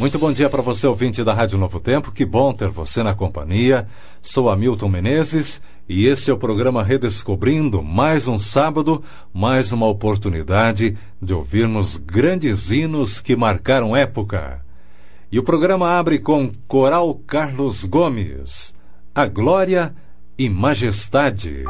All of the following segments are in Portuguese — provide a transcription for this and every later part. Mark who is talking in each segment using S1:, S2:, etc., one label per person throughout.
S1: Muito bom dia para você, ouvinte da Rádio Novo Tempo. Que bom ter você na companhia. Sou Hamilton Menezes e este é o programa Redescobrindo. Mais um sábado, mais uma oportunidade de ouvirmos grandes hinos que marcaram época. E o programa abre com Coral Carlos Gomes, A Glória e Majestade.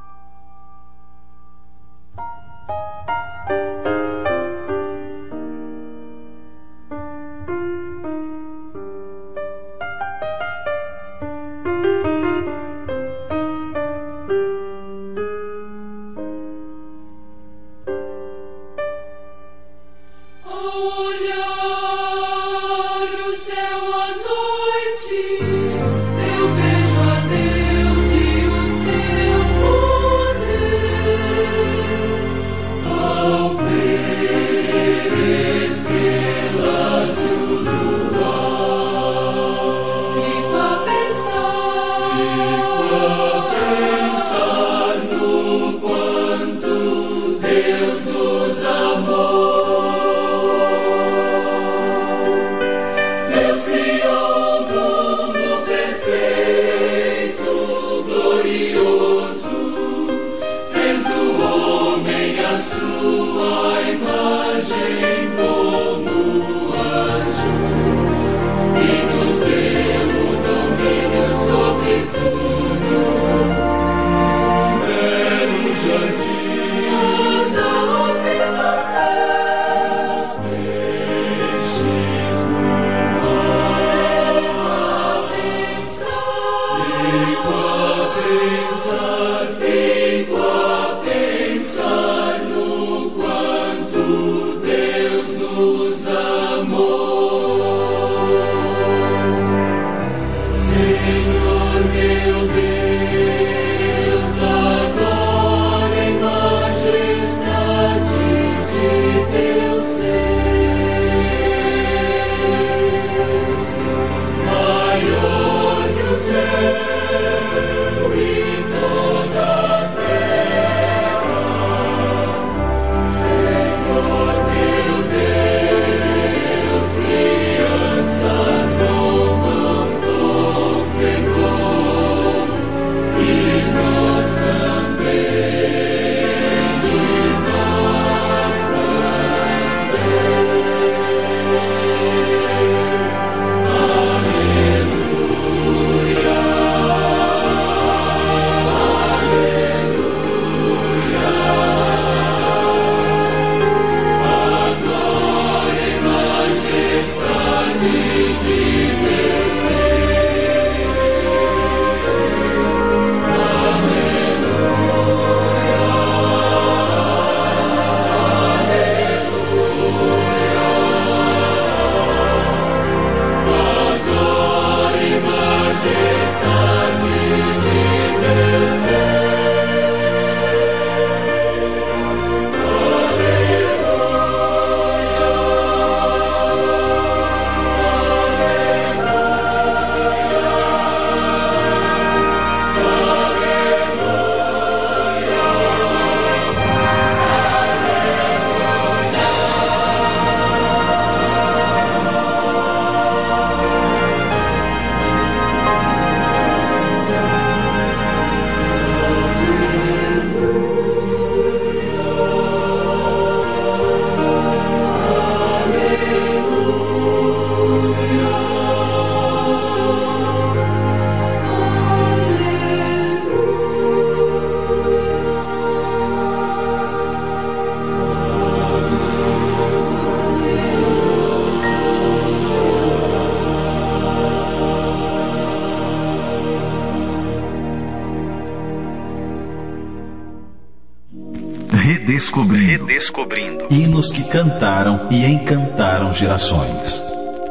S2: Redescobrindo. Hinos que cantaram e encantaram gerações.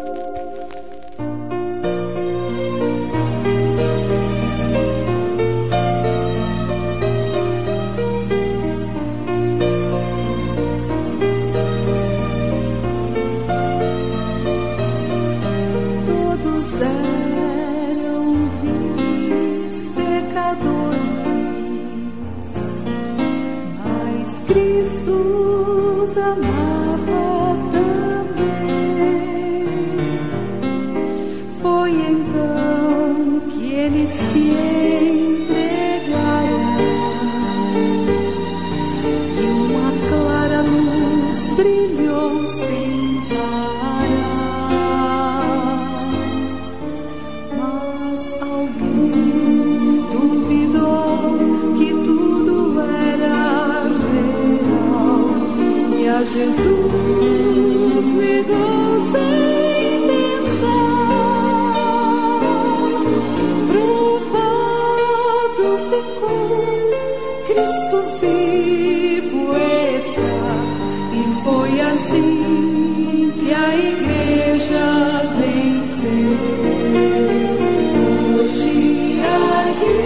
S3: Todos eram vis pecadores, mas Cristo os amava também. Jesus ligou sem pensar, provado ficou, Cristo vivo está, e foi assim que a igreja venceu. Hoje aqui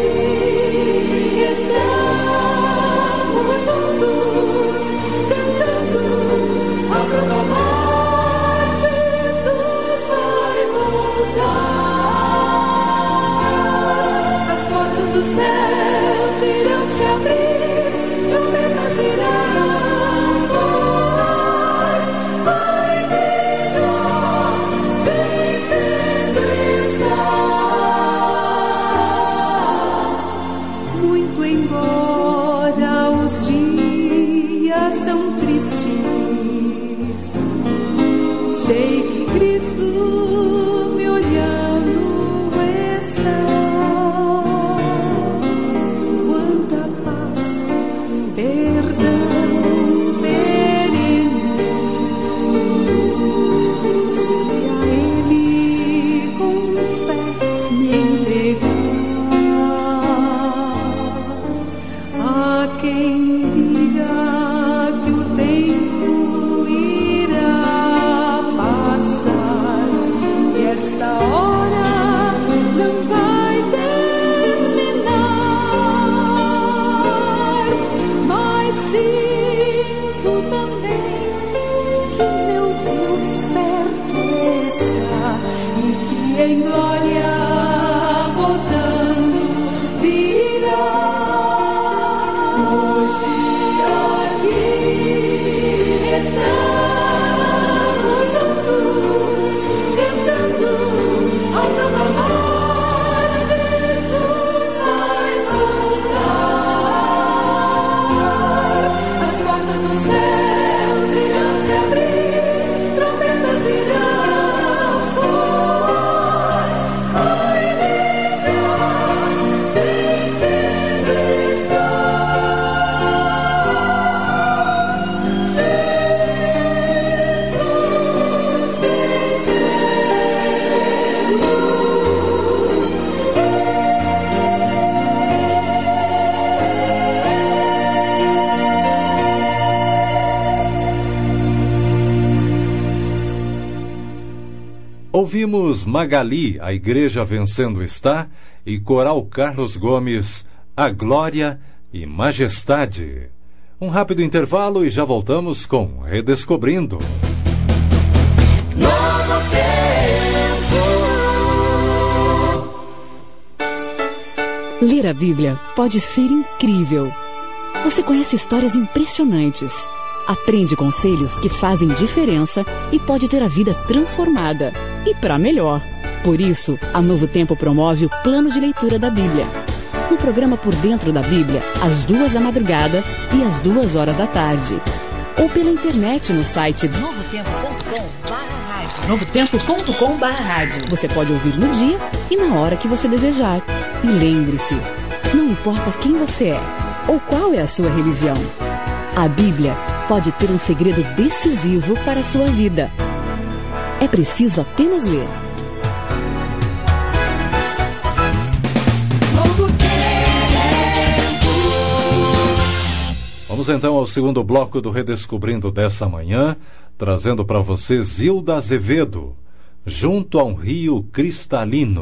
S3: estamos juntos, cantando a proclamar: Jesus vai voltar. As portas dos céus irão se abrir, trombetas irão soar, a igreja vencendo está. Muito embora os dias são tristes, sei que Cristo me olhando está. Quanta paz, perdão perene, se a Ele com fé me entregar. Há quem diga que o tempo irá passar e esta hora não vai terminar, mas sinto também que meu Deus perto está e que em glória voltando virá. Hoje aqui estamos juntos, cantando ao proclamar: Jesus vai voltar. As portas dos céus irão se abrir, trombetas irão soar, a igreja vencendo está. Jesus
S1: Ouvimos Magali, a Igreja Vencendo Está, e Coral Carlos Gomes, A Glória e Majestade. Um rápido intervalo e já voltamos com Redescobrindo.
S3: Novo tempo.
S4: Ler a Bíblia pode ser incrível. Você conhece histórias impressionantes, aprende conselhos que fazem diferença e pode ter a vida transformada. E para melhor. Por isso, a Novo Tempo promove o Plano de Leitura da Bíblia. No programa Por Dentro da Bíblia, às 2 da madrugada e às 2 horas da tarde. Ou pela internet no site novotempo.com/rádio. Você pode ouvir no dia e na hora que você desejar. E lembre-se, não importa quem você é ou qual é a sua religião, a Bíblia pode ter um segredo decisivo para a sua vida. É preciso apenas ler.
S1: Vamos então ao segundo bloco do Redescobrindo dessa manhã, trazendo para você Zilda Azevedo, Junto a um Rio Cristalino.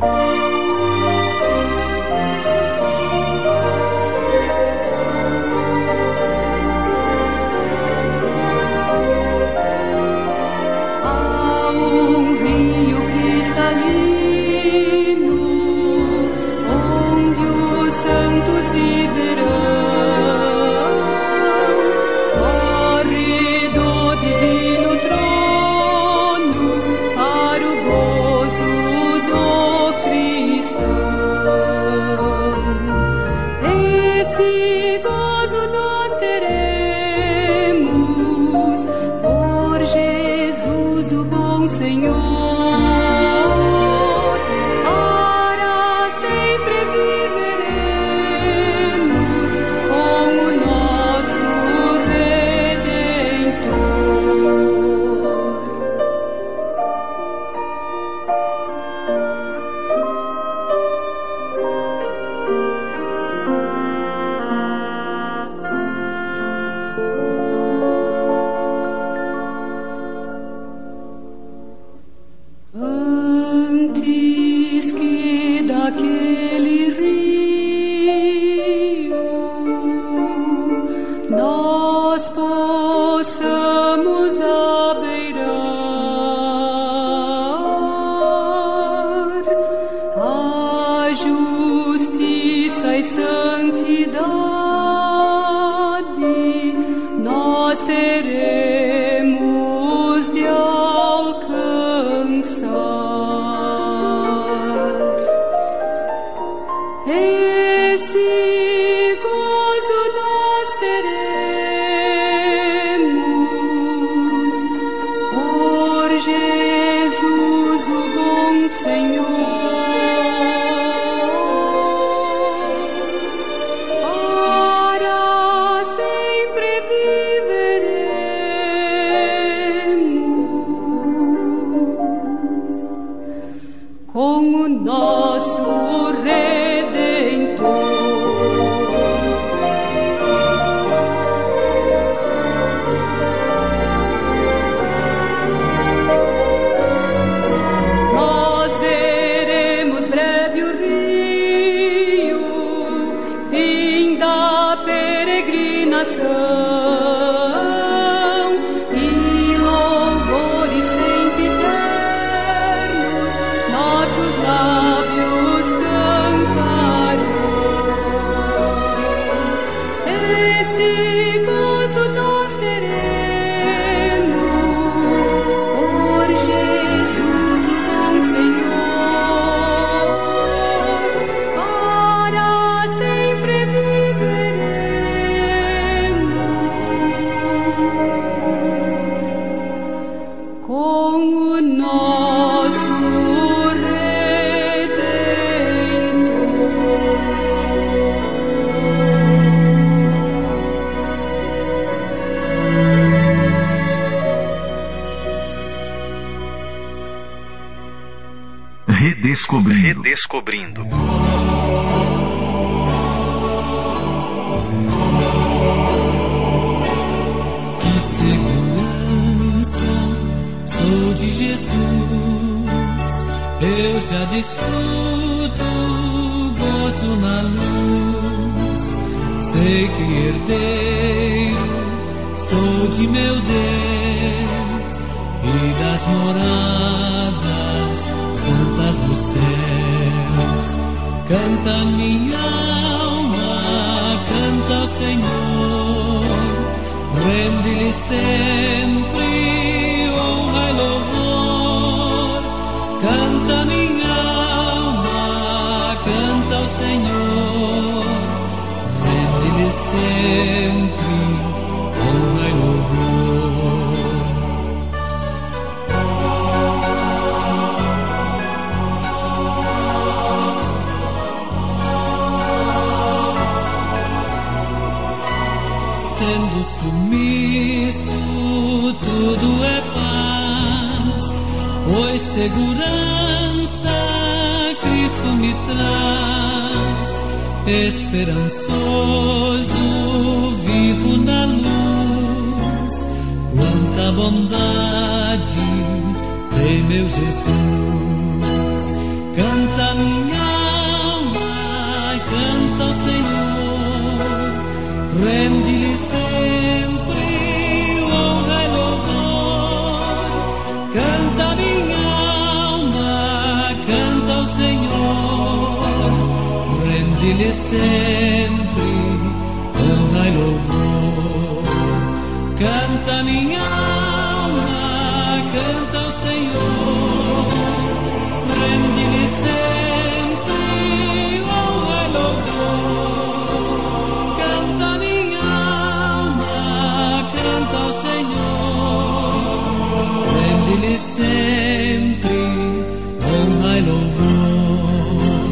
S3: Com o nosso Redentor. possamos abeirar a justiça e santidade, nós teremos de alcançar esse gozo. Nós teremos por Jesus, o bom Senhor, para sempre viveremos com o nosso Redentor. Nós veremos breve o rio, fim da peregrinação, e louvores sempre eternos nossos lábios cantarão. Esse gozo nós teremos por Jesus, o bom Senhor, para sempre viveremos com o nosso
S2: Redescobrindo.
S5: Que segurança sou de Jesus, eu já desfruto gozo na luz. Sei que herdeiro sou de meu Deus e das moradas santas dos céus. Canta minha alma, canta ao Senhor, rende-lhe sempre honra e louvor. Canta minha alma, canta ao Senhor, rende-lhe sempre honra e louvor. Sendo submisso, tudo é paz, pois segurança Cristo me traz. Esperançoso vivo na luz, quanta bondade tem meu Jesus. Canta minha alma, canta ao Senhor, rende-lhe sempre honra e louvor. Canta minha alma, canta ao Senhor, rende-lhe sempre honra e louvor. Canta minha alma, canta ao Senhor, rende-lhe sempre honra e louvor. Canta minha alma, canta ao Senhor, rende-lhe sempre honra e louvor.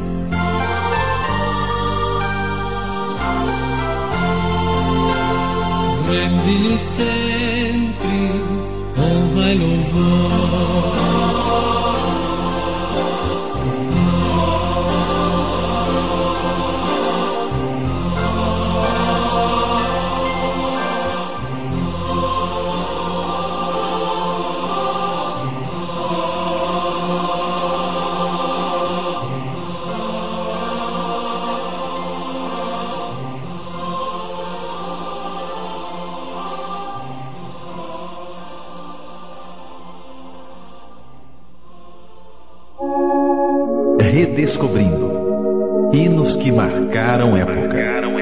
S5: Rende-lhe sempre honra e louvor.
S2: Redescobrindo. Hinos que marcaram época.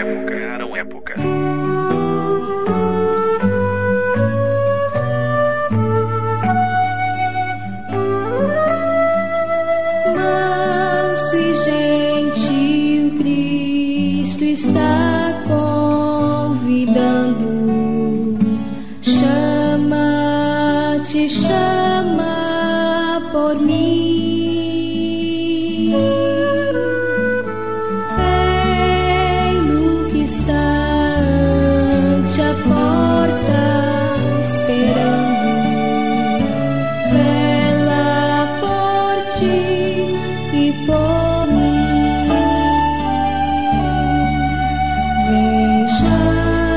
S3: Manso e gentil, Cristo está convidando. Te chama por mim. Ei-lo que está ante a porta esperando. Vela por ti e por mim. Vem já.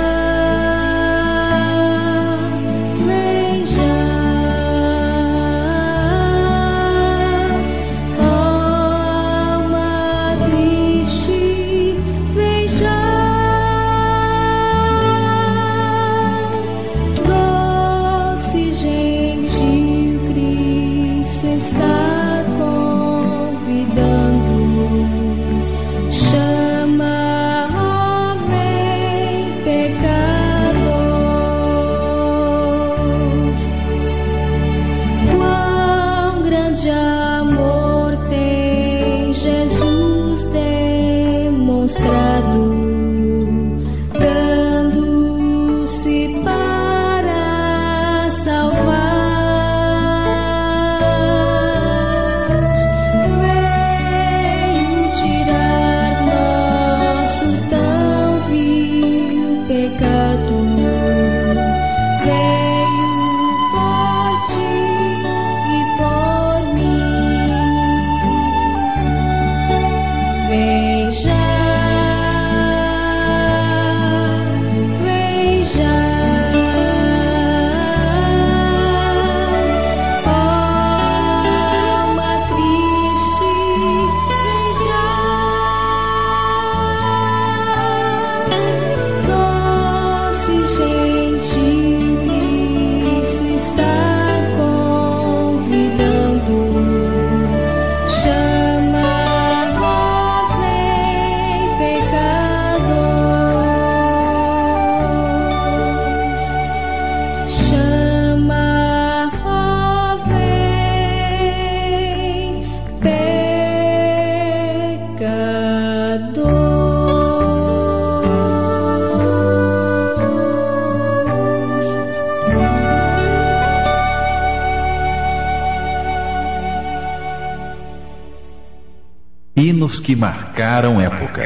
S2: Hinos que marcaram época.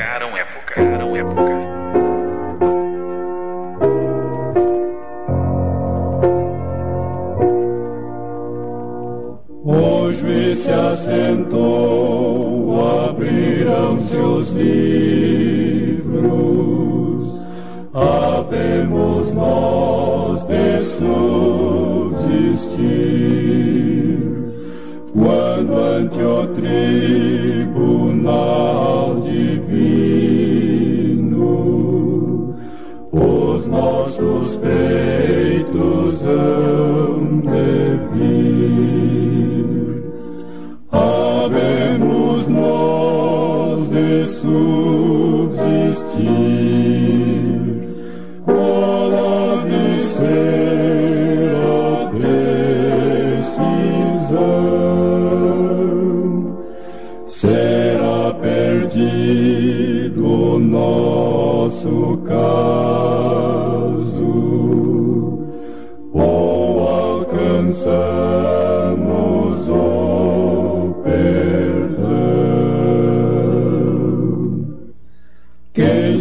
S5: O juiz se assentou, abriram-se os livros, havemos nós de subsistir, quando ante o tribunal divino os nossos peitos hão de vir. Havemos nós de subsistir, hora de ser a decisão. Será perdido o nosso caso, ou alcançamos o perdão. Quem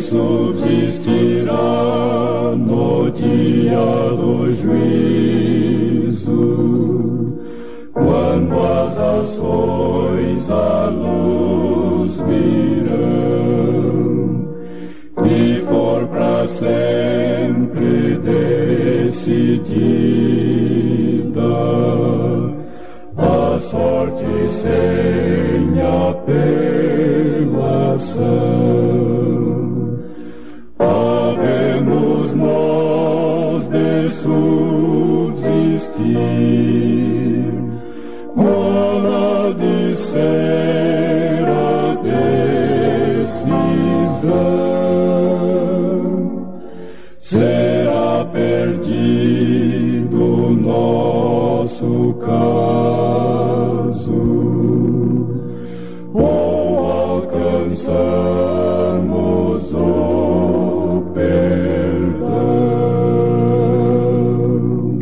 S5: subsistirá no dia do juízo, quando as ações à luz virão, e for para sempre decidida a sorte sem apelação. Havemos nós de subsistir, hora de ser sido nosso caso, ou alcançamos o perdão.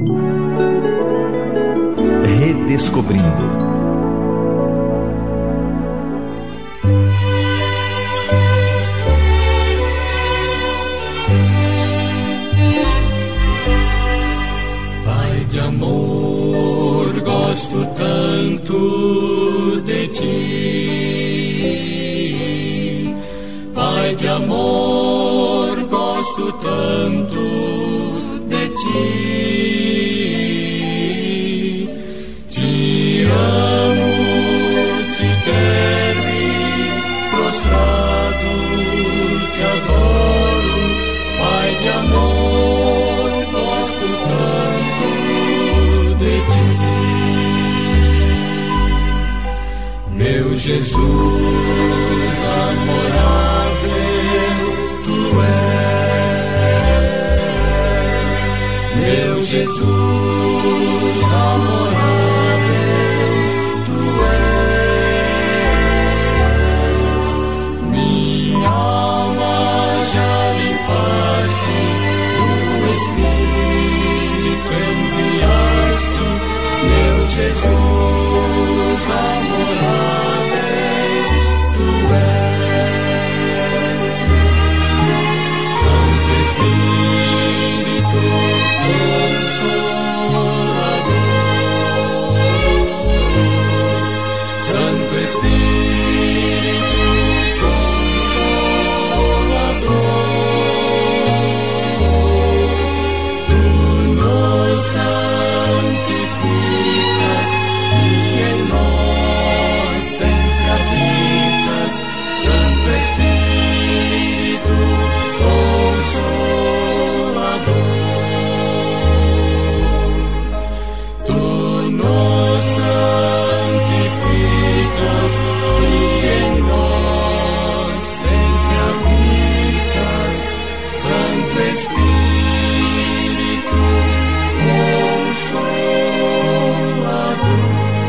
S2: Redescobrindo.
S6: Gosto tanto de ti, Pai de amor, gosto tanto de ti. Te amo, te quero e prostrado te adoro, Pai de amor, gosto tanto de ti. Meu Jesus amorável, tu és. Meu Jesus amorável, tu és. Minha alma já limpaste, o Espírito enviaste. Meu Jesus amorável, tu és. Santo Espírito Consolador, Santo Espírito Consolador, tu nos santificas e em nós sempre habitas, Santo Espírito Consolador. Tu nos santificas e em nós sempre habitas, Santo Espírito Consolador.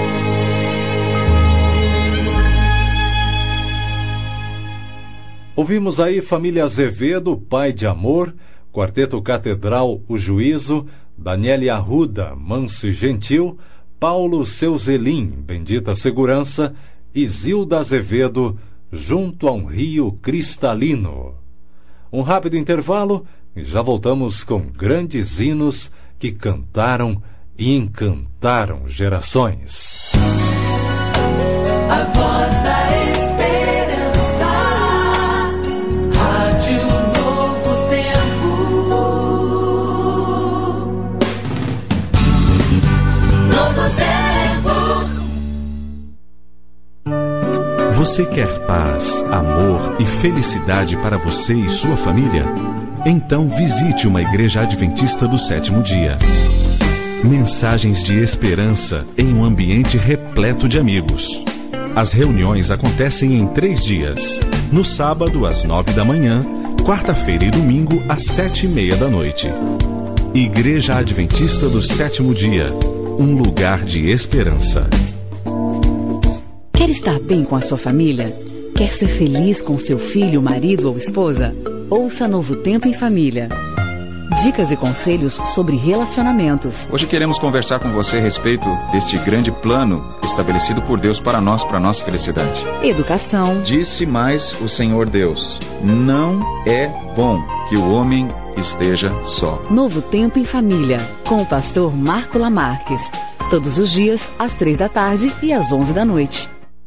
S1: Ouvimos aí Família Azevedo, Pai de Amor, Quarteto Catedral, O Juízo, Daniele Arruda, Manso e Gentil, Paulo Seu Zelim, Bendita Segurança, e Zilda Azevedo, Junto a um Rio Cristalino. Um rápido intervalo e já voltamos com grandes hinos que cantaram e encantaram gerações.
S7: A voz da esperança, Rádio Novo Tempo. Novo Tempo.
S2: Você quer paz, amor e felicidade para você e sua família? Então visite uma igreja adventista do sétimo dia. Mensagens de esperança em um ambiente repleto de amigos. As reuniões acontecem em 3 dias. No sábado, às 9 da manhã, quarta-feira e domingo, às 7:30 da noite. Igreja Adventista do Sétimo Dia. Um lugar de esperança.
S4: Quer estar bem com a sua família? Quer ser feliz com seu filho, marido ou esposa? Ouça Novo Tempo em Família. Dicas e conselhos sobre relacionamentos.
S8: Hoje queremos conversar com você a respeito deste grande plano estabelecido por Deus para nós, para a nossa felicidade.
S4: Educação.
S8: Disse mais o Senhor Deus: não é bom que o homem esteja só.
S4: Novo Tempo em Família, com o pastor Marco Lamarques. Todos os dias, às 3 da tarde e às 11 da noite.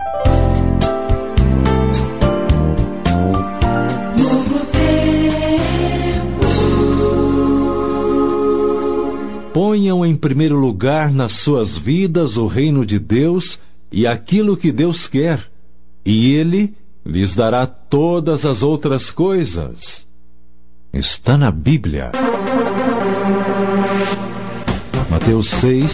S1: Ponham em primeiro lugar nas suas vidas o reino de Deus e aquilo que Deus quer, e Ele lhes dará todas as outras coisas. Está na Bíblia. Mateus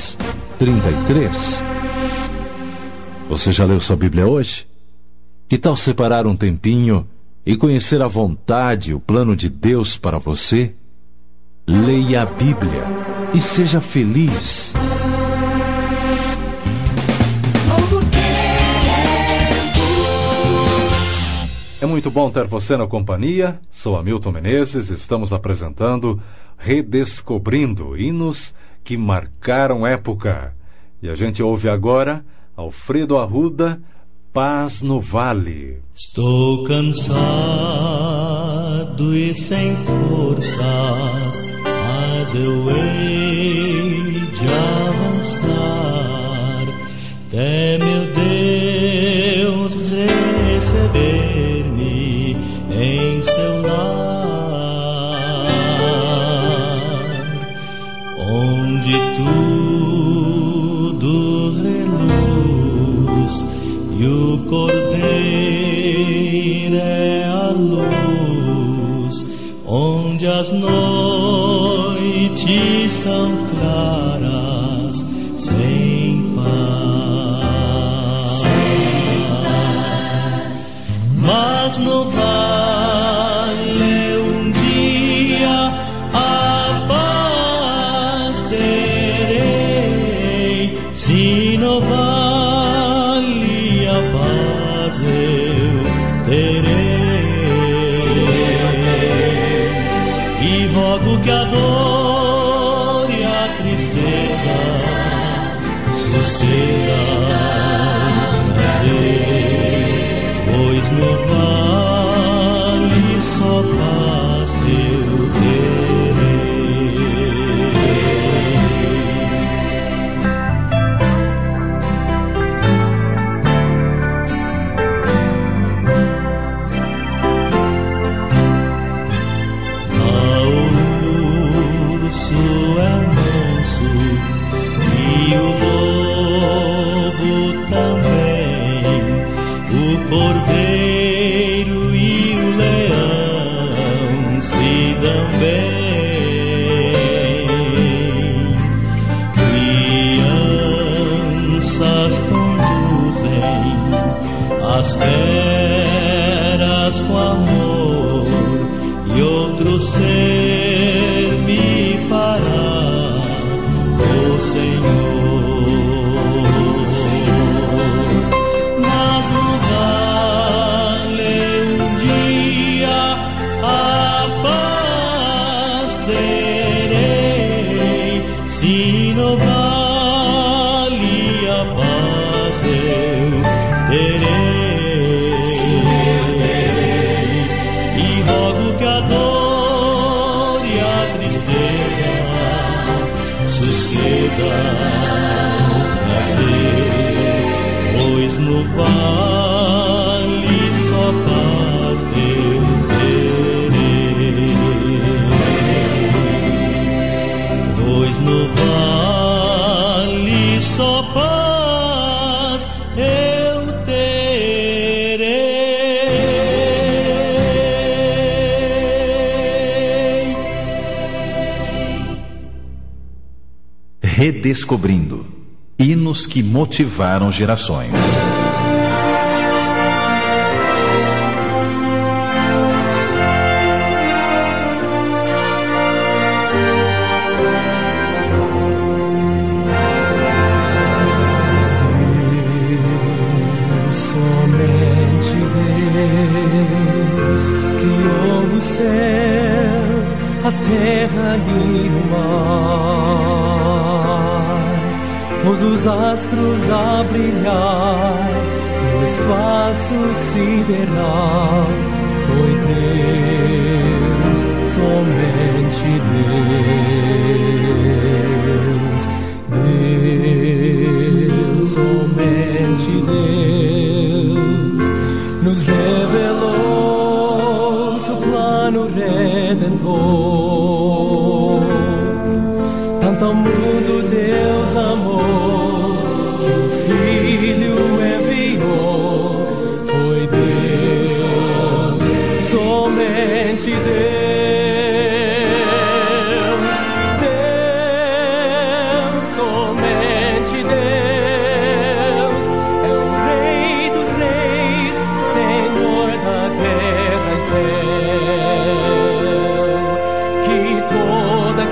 S1: 6:33. Você já leu sua Bíblia hoje? Que tal separar um tempinho e conhecer a vontade e o plano de Deus para você?
S2: Leia a Bíblia e seja feliz.
S1: É muito bom ter você na companhia. Sou Hamilton Menezes, estamos apresentando Redescobrindo hinos que marcaram época. E a gente ouve agora Alfredo Arruda, Paz no Vale.
S6: Estou cansado e sem forças, mas eu hei de avançar até meu Deus receber-me em seu lar, onde tudo reluz e o Cordeiro é a luz, onde as noites são claras, sem paz. Mas no vale um dia a paz terei, se no vale a paz eu terei, e rogo que a dor e a tristeza suceda prazer, pois no vale só paz eu terei. Cordeiro e o leão se dão bem, crianças conduzem as feras com amor, e outro ser me fará o Senhor. Se no vale a paz eu terei, e rogo que a dor e a tristeza suceda o prazer, pois no vale só paz eu terei, pois no vale só paz eu terei.
S2: Redescobrindo hinos que motivaram gerações.
S9: A terra e o mar, pôs os astros a brilhar no espaço sideral. Foi Deus, somente Deus, Deus, somente Deus, nos revelou seu plano redentor. Tanto ao mundo Deus amou, que o Filho enviou. Foi Deus, somente Deus, Deus, somente Deus, é o Rei dos Reis, Senhor da terra e céu, que toda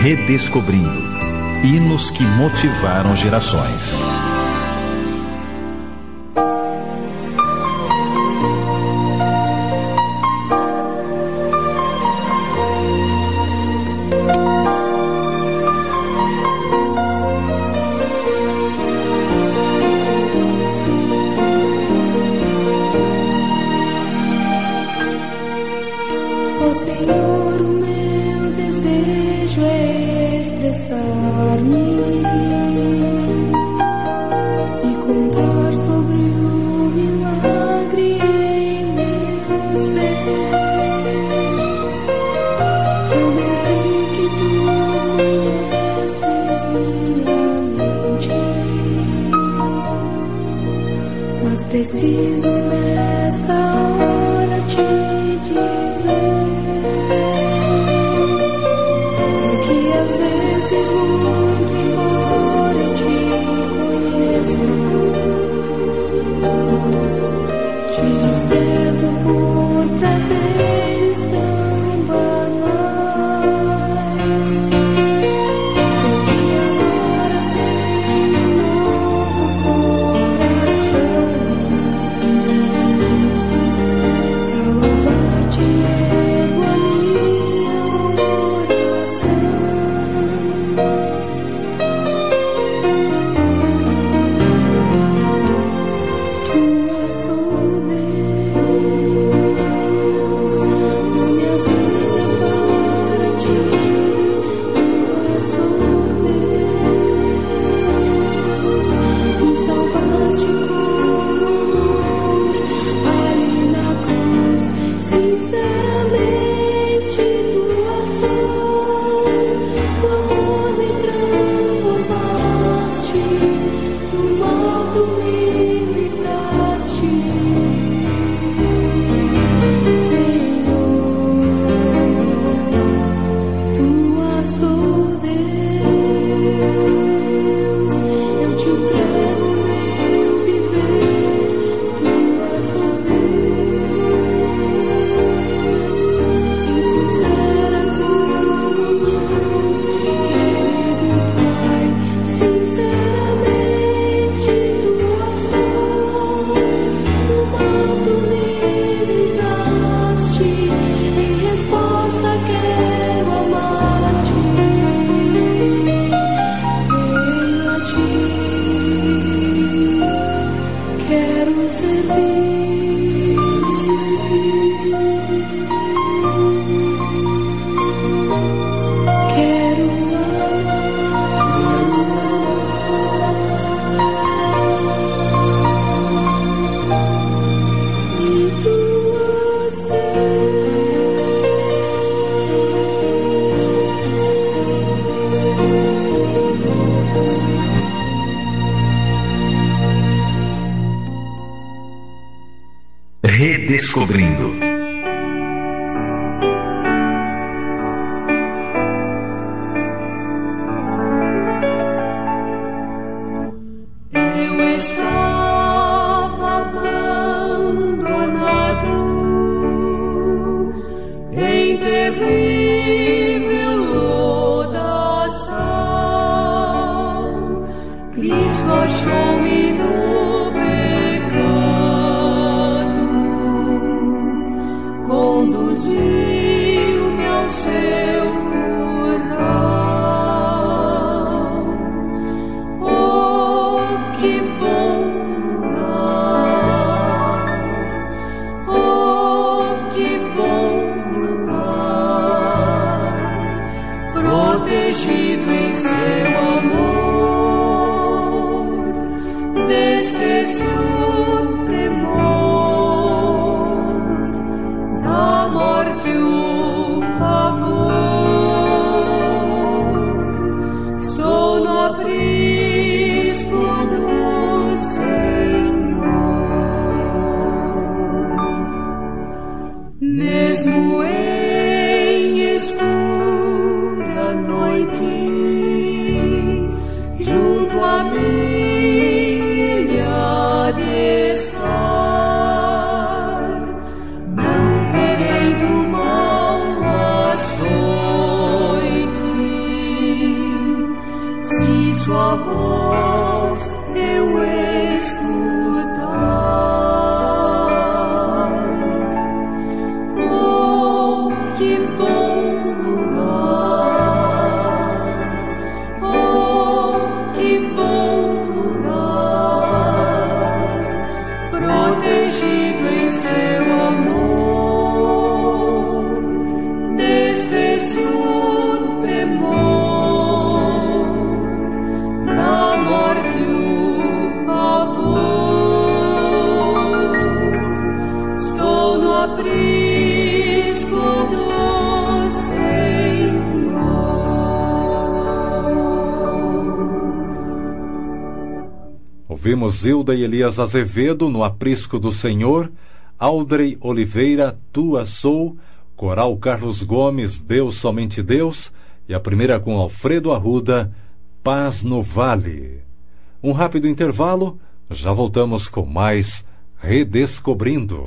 S2: Redescobrindo. Hinos que motivaram gerações.
S3: Preciso nesta hora te dizer que às vezes, muito embora eu te conheça, te desprezo por prazeres tão banais. Sei que agora tenho um novo coração.
S2: Redescobrindo.
S3: Eu estava abandonado em terrível lodaçal. Cristo achou-me no pecado, conduziu-me ao seu curral. Oh, que bom lugar! Oh, que bom lugar! Protegido em seu amor, desfez o tremor da morte o pavor. Estou no aprisco do Senhor, mesmo em escura noite, junto a milha de estar, não verei do mal açoite. que bom lugar, oh, que bom lugar, protegido em seu amor, desfez o temor, da morte o pavor. Estou no aprisco do Senhor.
S1: Ouvimos Zilda e Elias Azevedo no Aprisco do Senhor, Audrey Oliveira, Tua Sou, Coral Carlos Gomes, Deus Somente Deus, e a primeira com Alfredo Arruda, Paz no Vale. Um rápido intervalo, já voltamos com mais Redescobrindo.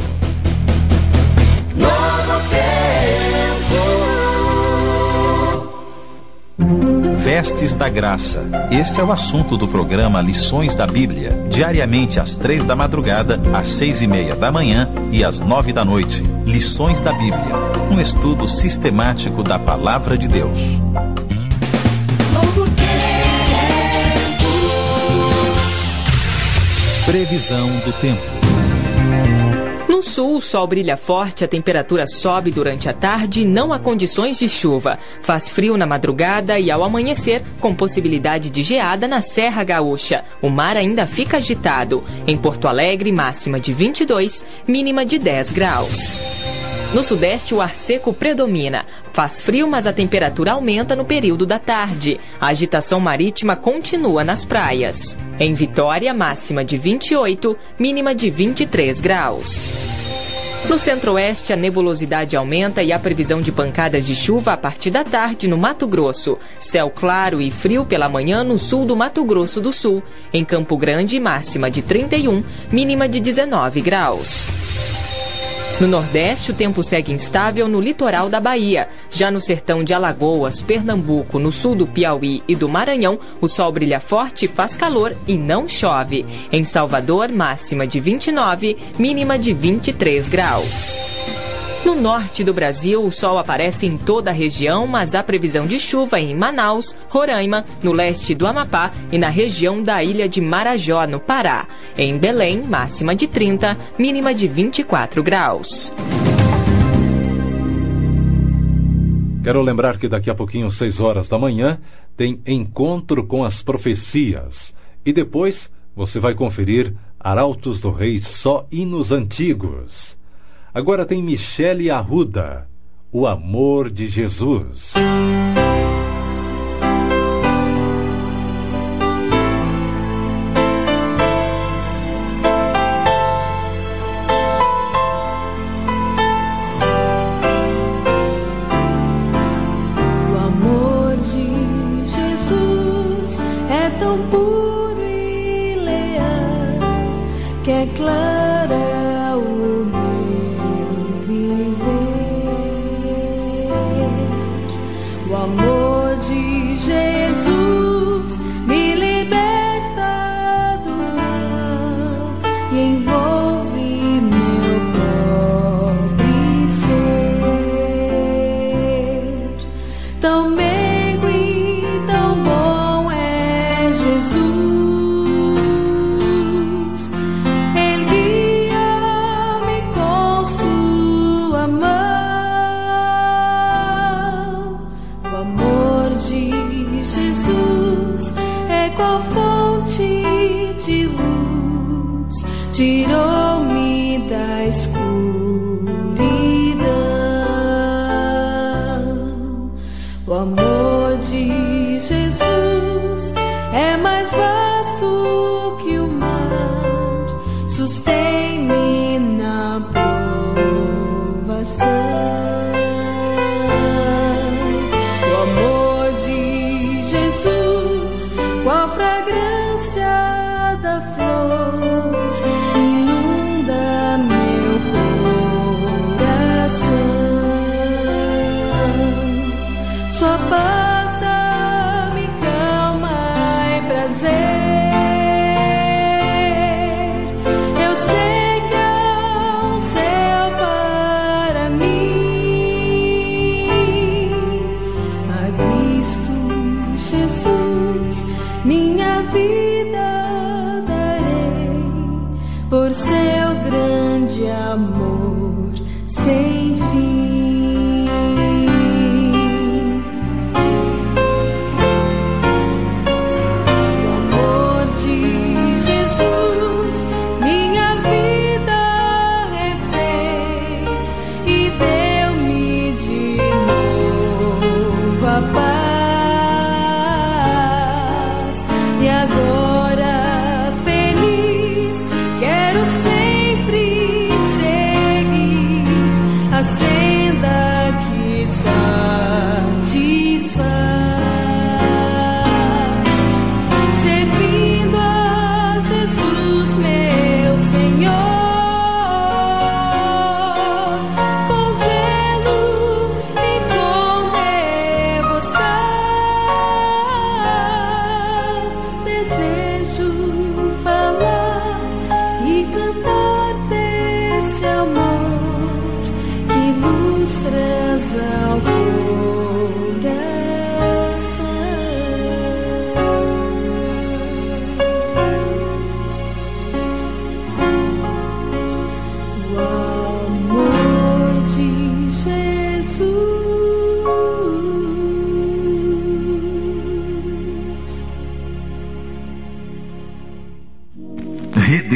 S10: Vestes da Graça. Este é o assunto do programa Lições da Bíblia, diariamente às 3 da madrugada, às 6:30 da manhã e às 9 da noite. Lições da Bíblia, um estudo sistemático da Palavra de Deus. Previsão do tempo.
S11: No sul, o sol brilha forte, a temperatura sobe durante a tarde e não há condições de chuva. Faz frio na madrugada e ao amanhecer, com possibilidade de geada na Serra Gaúcha. O mar ainda fica agitado. Em Porto Alegre, máxima de 22, mínima de 10 graus. No sudeste, o ar seco predomina. Faz frio, mas a temperatura aumenta no período da tarde. A agitação marítima continua nas praias. Em Vitória, máxima de 28, mínima de 23 graus. No centro-oeste, a nebulosidade aumenta e há previsão de pancadas de chuva a partir da tarde no Mato Grosso. Céu claro e frio pela manhã no sul do Mato Grosso do Sul. Em Campo Grande, máxima de 31, mínima de 19 graus. No Nordeste, o tempo segue instável no litoral da Bahia. Já no sertão de Alagoas, Pernambuco, no sul do Piauí e do Maranhão, o sol brilha forte, faz calor e não chove. Em Salvador, máxima de 29, mínima de 23 graus. No norte do Brasil, o sol aparece em toda a região, mas há previsão de chuva em Manaus, Roraima, no leste do Amapá e na região da ilha de Marajó, no Pará. Em Belém, máxima de 30, mínima de 24 graus.
S1: Quero lembrar que daqui a pouquinho, 6 horas da manhã, tem Encontro com as Profecias. E depois você vai conferir Arautos do Rei, só hinos antigos. Agora tem Michele Arruda, O Amor de Jesus.
S3: O amor de Jesus é tão puro e leal que é clara o meu viver. O amor de Jesus me liberta do mal e envolve meu pobre ser. Tão meigo e tão bom é Jesus. Ele guia-me com sua mão. O amor de Jesus é qual fonte de luz, tirou-me da escuridão. O amor de Jesus é mais vasto que o mar, sustém-me na provação. O amor de Jesus, qual fragrância da flor, inunda meu coração. Sua paz dá-me calma e prazer. Eu sei que há um céu para mim.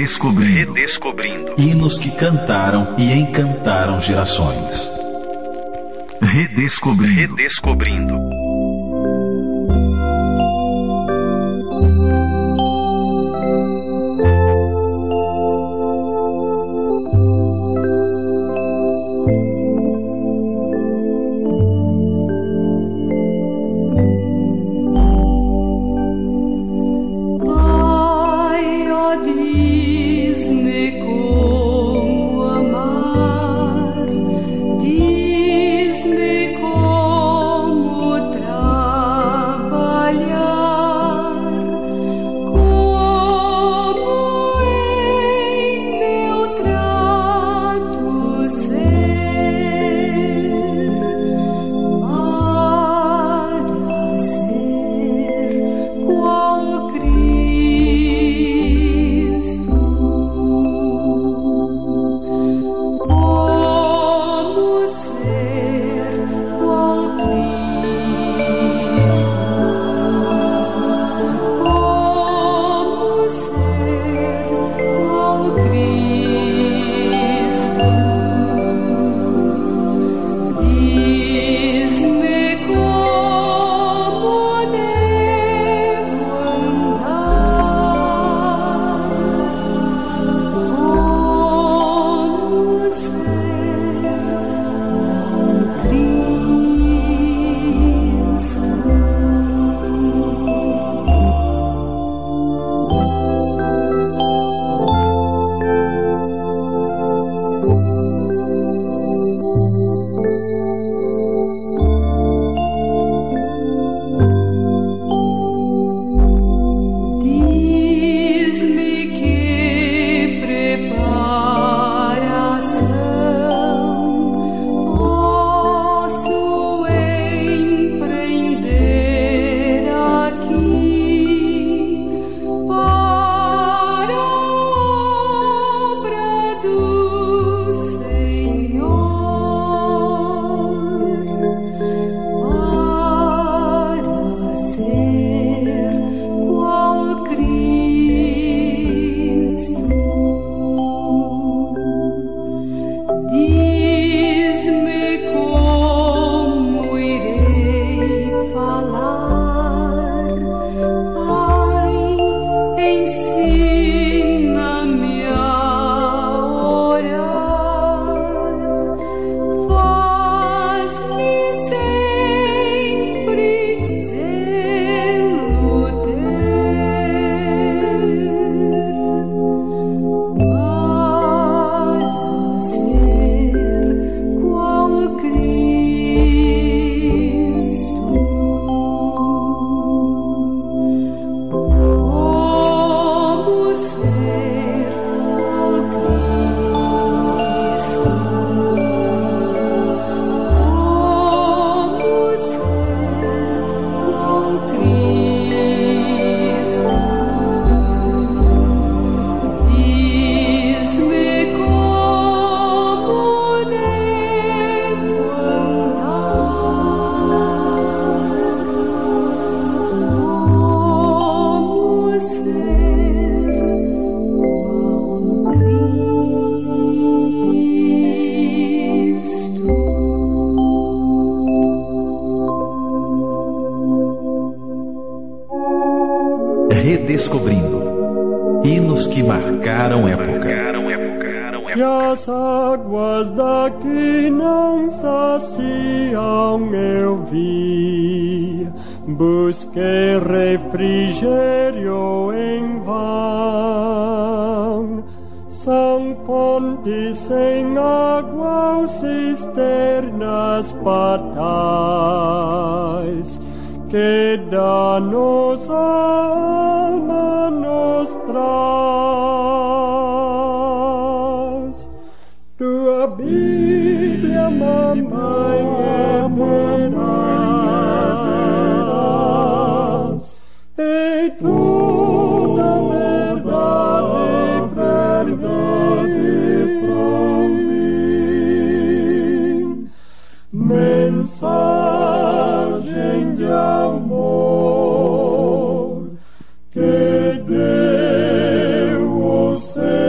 S10: Redescobrindo. Hinos que cantaram e encantaram gerações. Redescobrindo. Redescobrindo. Hinos que marcaram época.
S5: Que as águas daqui não saciam, eu vi. Busquei refrigério em vão. São fontes sem água ou cisternas fatais, que danos a alma nos traz. Tua Bíblia, mamãe, é veraz, e toda verdade pra mim. Mensagem de amor que deu o Senhor.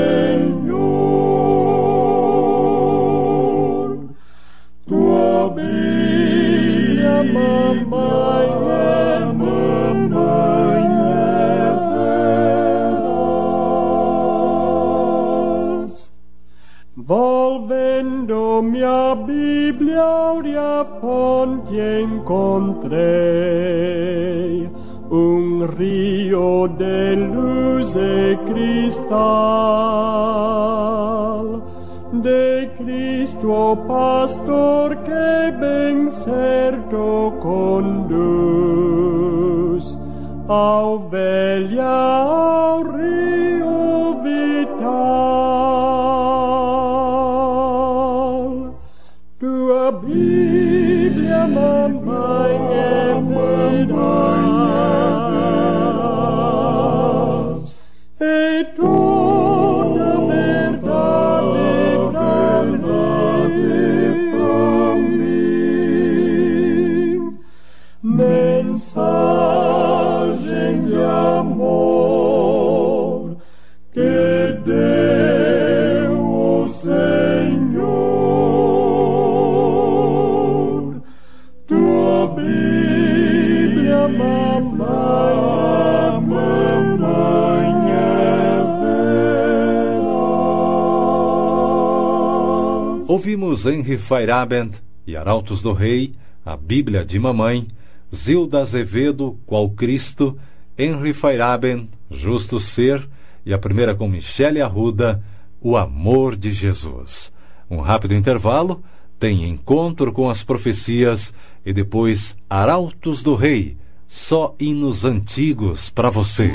S5: Bíblia, mamãe é veraz. Volvendo minha Bíblia, áurea fonte encontrei, rio de luz e cristal, de Cristo, o pastor, que bem certo conduz a ovelha ao rio vital. Tua Bíblia, mamãe é veraz, e toda verdade pra mim. Mensagem de amor que deu o Senhor. Tua Bíblia, mamãe é veraz.
S1: Ouvimos Henry Feyerabend e Arautos do Rei, a Bíblia de Mamãe, Zilda Azevedo, Qual Cristo, Henry Feyerabend, Justo Ser, e a primeira com Michele Arruda, O Amor de Jesus. Um rápido intervalo, tem Encontro com as Profecias e depois Arautos do Rei, só hinos antigos para você.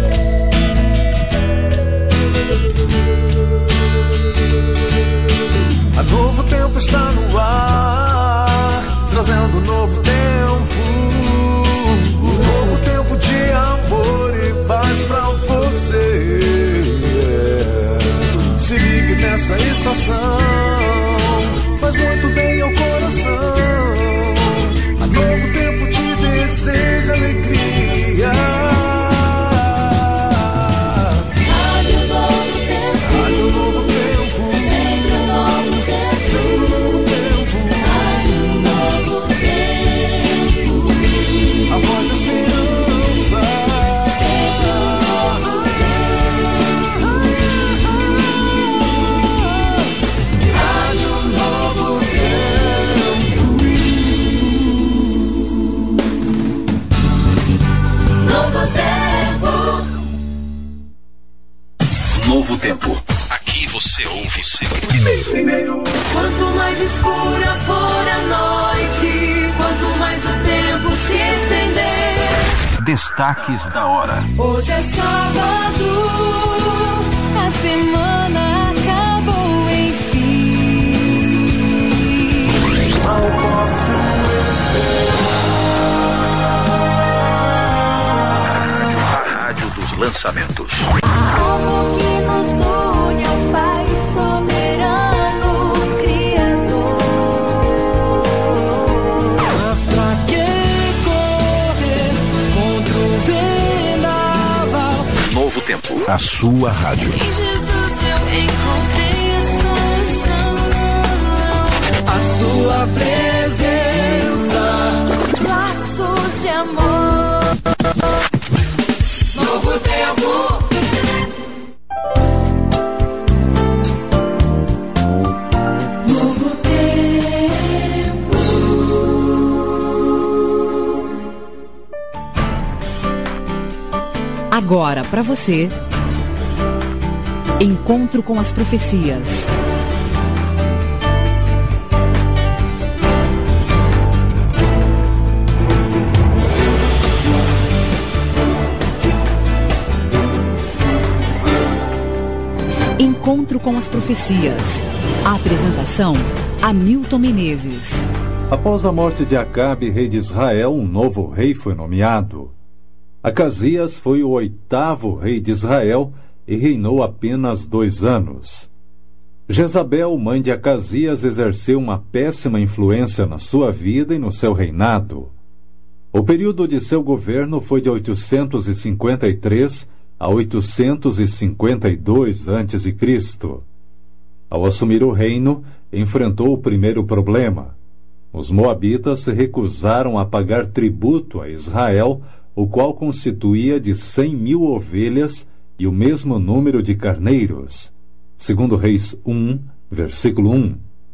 S12: A Novo Tempo está no ar, trazendo um novo tempo. Um novo tempo de amor e paz pra você. Se ligue nessa estação, faz muito bem ao coração. A Novo Tempo te deseja alegria.
S7: Rádio Novo Tempo,
S12: Rádio Novo Tempo,
S7: sempre um novo tempo,
S12: sempre um novo tempo.
S7: Rádio Novo Tempo,
S12: A voz da esperança,
S7: sempre um novo tempo. Rádio Novo Tempo.
S10: Novo Tempo. Aqui você ouve primeiro.
S7: Quanto mais escura for a noite, quanto mais o tempo se estender.
S10: Destaques da hora.
S3: Hoje é sábado, a semana acabou enfim.
S12: Não posso
S10: A rádio dos lançamentos.
S3: Como que nos une ao Pai soberano, Criador.
S9: Mas pra que correr contra o vendaval?
S10: Novo Tempo. A sua rádio.
S3: Em Jesus eu encontrei a solução.
S9: A sua presença.
S3: Laços de amor.
S7: Novo Tempo. Novo Tempo.
S4: Agora para você, Encontro com as Profecias. Encontro com as Profecias. A apresentação, Hamilton Menezes.
S1: Após a morte de Acabe, rei de Israel, um novo rei foi nomeado. Acasias foi o 8º rei de Israel e reinou apenas 2 anos. Jezabel, mãe de Acasias, exerceu uma péssima influência na sua vida e no seu reinado. O período de seu governo foi de 853 a 852 a.C. Ao assumir o reino, enfrentou o primeiro problema. os moabitas se recusaram a pagar tributo a Israel, o qual constituía de 100.000 ovelhas e o mesmo número de carneiros. 2 Reis 1, versículo 1.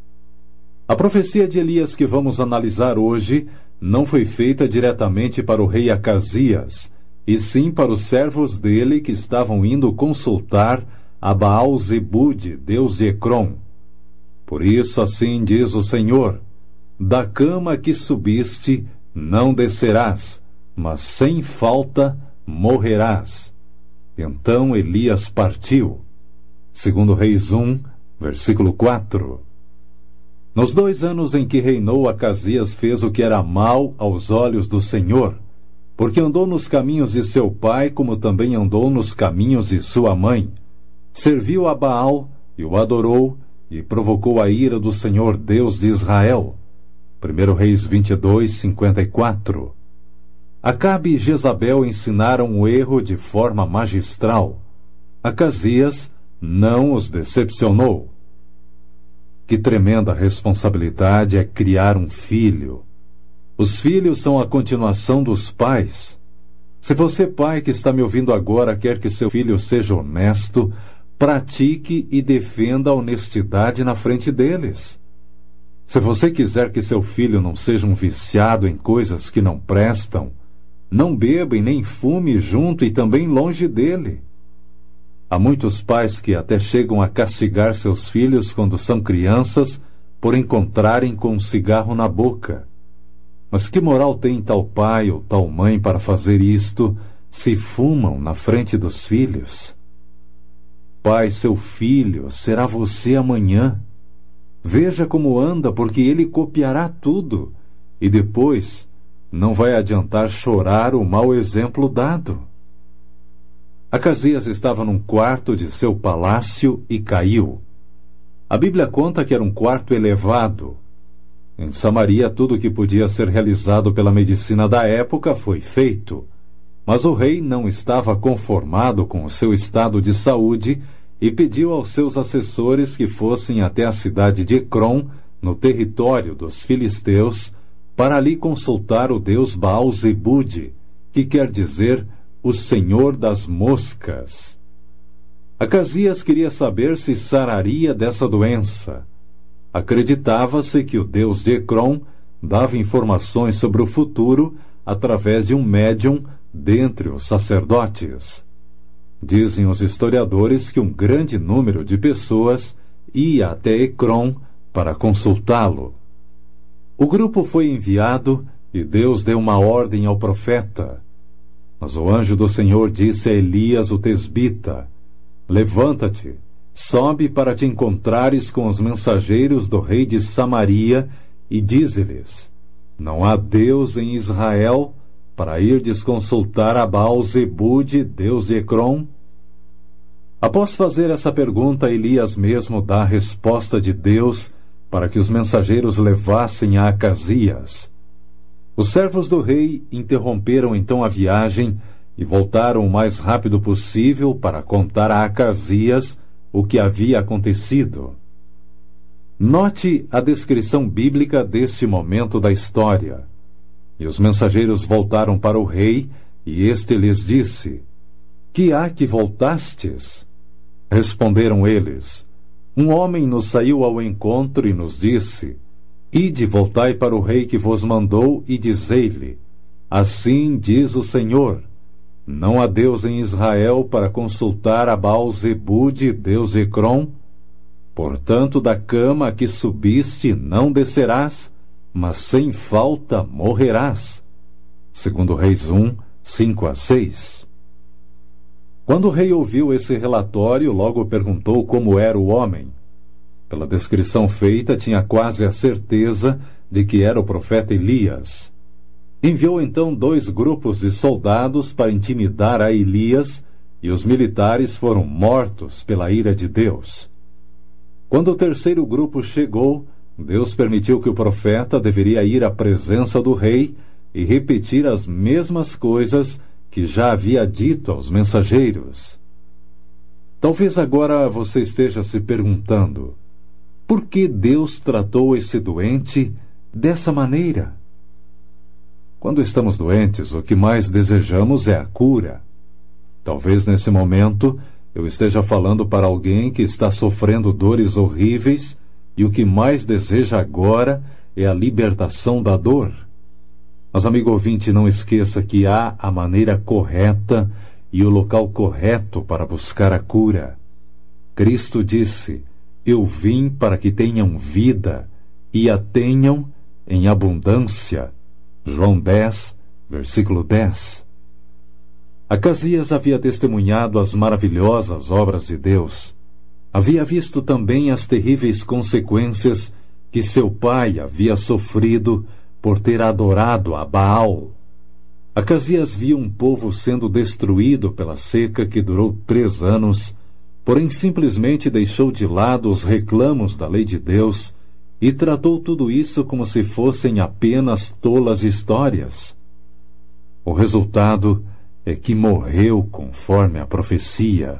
S1: A profecia de Elias que vamos analisar hoje não foi feita diretamente para o rei Acasias, e sim para os servos dele que estavam indo consultar a Baal-zebude, deus de Ecrom. Por isso assim diz o Senhor: da cama que subiste não descerás, mas sem falta morrerás. Então Elias partiu. 2 Reis 1, versículo 4. Nos 2 anos em que reinou, Acasias fez o que era mal aos olhos do Senhor, porque andou nos caminhos de seu pai, como também andou nos caminhos de sua mãe. Serviu a Baal e o adorou, e provocou a ira do Senhor Deus de Israel. 1 Reis 22, 54. Acabe e Jezabel ensinaram o erro de forma magistral. Acasias não os decepcionou. Que tremenda responsabilidade é criar um filho. Os filhos são a continuação dos pais. Se você, pai que está me ouvindo agora, quer que seu filho seja honesto, pratique e defenda a honestidade na frente deles. Se você quiser que seu filho não seja um viciado em coisas que não prestam, não beba e nem fume junto e também longe dele. Há muitos pais que até chegam a castigar seus filhos quando são crianças por encontrarem com um cigarro na boca. Mas que moral tem tal pai ou tal mãe para fazer isto se fumam na frente dos filhos? Pai, seu filho será você amanhã. Veja como anda, porque ele copiará tudo, e depois não vai adiantar chorar o mau exemplo dado. Acasias estava num quarto de seu palácio e caiu. A Bíblia conta que era um quarto elevado. Em Samaria, tudo o que podia ser realizado pela medicina da época foi feito, mas o rei não estava conformado com o seu estado de saúde e pediu aos seus assessores que fossem até a cidade de Ecrom, no território dos filisteus, para ali consultar o deus Baal-zebude, que quer dizer o Senhor das Moscas. Acasias queria saber se sararia dessa doença. Acreditava-se que o deus de Ecrom dava informações sobre o futuro através de um médium dentre os sacerdotes. Dizem os historiadores que um grande número de pessoas ia até Ecrom para consultá-lo. O grupo foi enviado e Deus deu uma ordem ao profeta. Mas o anjo do Senhor disse a Elias o tesbita: levanta-te, sobe para te encontrares com os mensageiros do rei de Samaria e dize-lhes: não há Deus em Israel, para irdes consultar a Baal-zebude, deus de Ecrom? Após fazer essa pergunta, Elias mesmo dá a resposta de Deus para que os mensageiros levassem a Acasias. Os servos do rei interromperam então a viagem e voltaram o mais rápido possível para contar a Acasias o que havia acontecido. Note a descrição bíblica deste momento da história. E os mensageiros voltaram para o rei, e este lhes disse: que há que voltastes? Responderam eles: um homem nos saiu ao encontro e nos disse: ide, voltai para o rei que vos mandou, e dizei-lhe: assim diz o Senhor, não há Deus em Israel para consultar a Baal-zebude, deus de Ecrom? Portanto, da cama a que subiste não descerás, mas sem falta morrerás. 2 Reis 1, 5-6. Quando o rei ouviu esse relatório, logo perguntou como era o homem. Pela descrição feita, tinha quase a certeza de que era o profeta Elias. Enviou então 2 grupos de soldados para intimidar a Elias, e os militares foram mortos pela ira de Deus. Quando o terceiro grupo chegou, Deus permitiu que o profeta deveria ir à presença do rei e repetir as mesmas coisas que já havia dito aos mensageiros. Talvez agora você esteja se perguntando: por que Deus tratou esse doente dessa maneira. Quando estamos doentes, o que mais desejamos é a cura. Talvez nesse momento eu esteja falando para alguém que está sofrendo dores horríveis e o que mais deseja agora é a libertação da dor. Mas, amigo ouvinte, não esqueça que há a maneira correta e o local correto para buscar a cura. Cristo disse: eu vim para que tenham vida e a tenham em abundância. João 10, versículo 10. Acasias havia testemunhado as maravilhosas obras de Deus. Havia visto também as terríveis consequências que seu pai havia sofrido por ter adorado a Baal. Acasias viu um povo sendo destruído pela seca que durou 3 anos, porém simplesmente deixou de lado os reclamos da lei de Deus e tratou tudo isso como se fossem apenas tolas histórias. O resultado é que morreu conforme a profecia.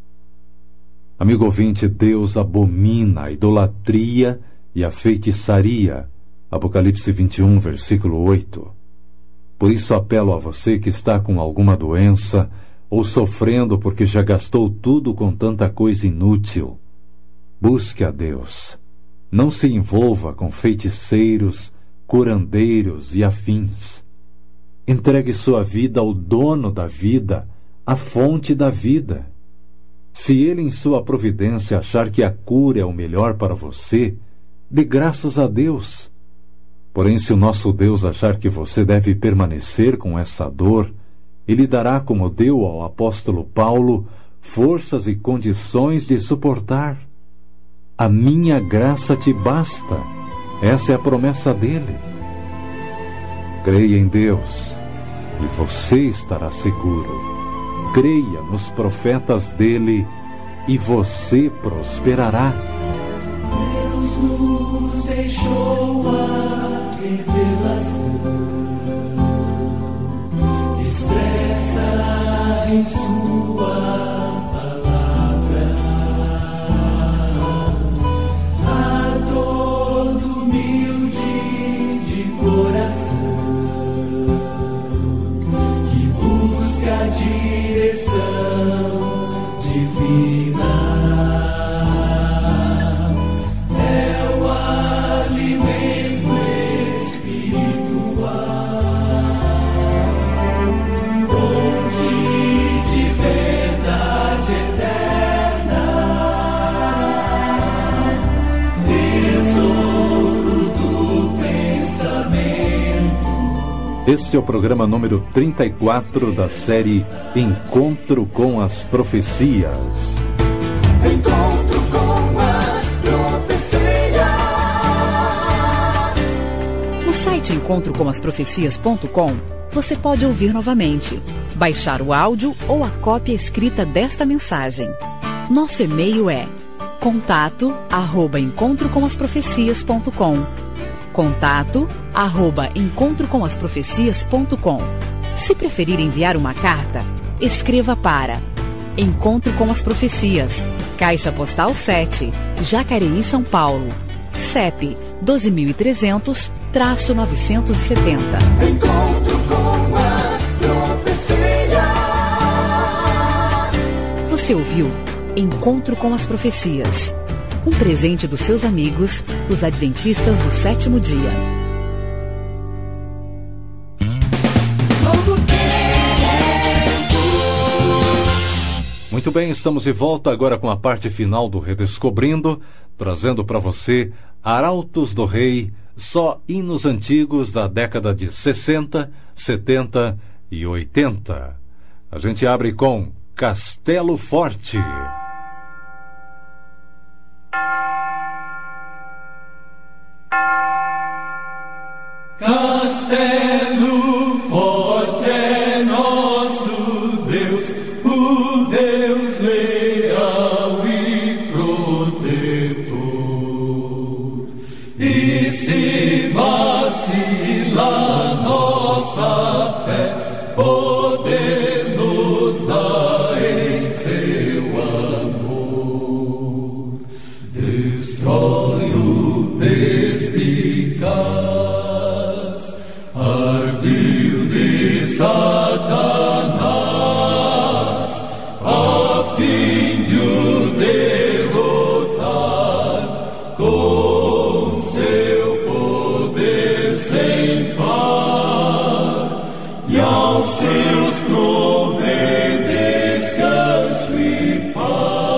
S1: Amigo ouvinte, Deus abomina a idolatria e a feitiçaria. Apocalipse 21, versículo 8. Por isso apelo a você que está com alguma doença ou sofrendo porque já gastou tudo com tanta coisa inútil. Busque a Deus. Não se envolva com feiticeiros, curandeiros e afins. Entregue sua vida ao dono da vida, à fonte da vida. Se ele em sua providência achar que a cura é o melhor para você, dê graças a Deus. Porém, se o nosso Deus achar que você deve permanecer com essa dor, ele dará, como deu ao apóstolo Paulo, forças e condições de suportar. A minha graça te basta. Essa é a promessa dele. Creia em Deus e você estará seguro. Creia nos profetas dele e você prosperará.
S9: Deus nos deixou a revelação expressa em sua palavra a todo humilde de coração que busca a direção divina.
S1: Este é o programa número 34 da série Encontro com as Profecias.
S9: Encontro com as profecias.
S4: No site encontrocomasprofecias.com você pode ouvir novamente, baixar o áudio ou a cópia escrita desta mensagem. Nosso e-mail é contato@encontrocomasprofecias.com. contato@encontrocomasprofecias.com. Se preferir enviar uma carta, escreva para Encontro com as Profecias, Caixa Postal 7, Jacareí, São Paulo, CEP 12.300-970.
S9: Encontro com as profecias.
S4: Você ouviu Encontro com as Profecias, um presente dos seus amigos, os Adventistas do Sétimo Dia.
S1: Muito bem, estamos de volta agora com a parte final do Redescobrindo, trazendo para você Arautos do Rei, só hinos antigos da década de 60, 70 e 80. A gente abre com Castelo Forte.
S9: Castelo forte é nosso Deus, o Deus leal e protetor. E se vacila nossa fé, poder nos dá em seu amor. Destrói o perspicaz par, e aos seus provém descanso e paz.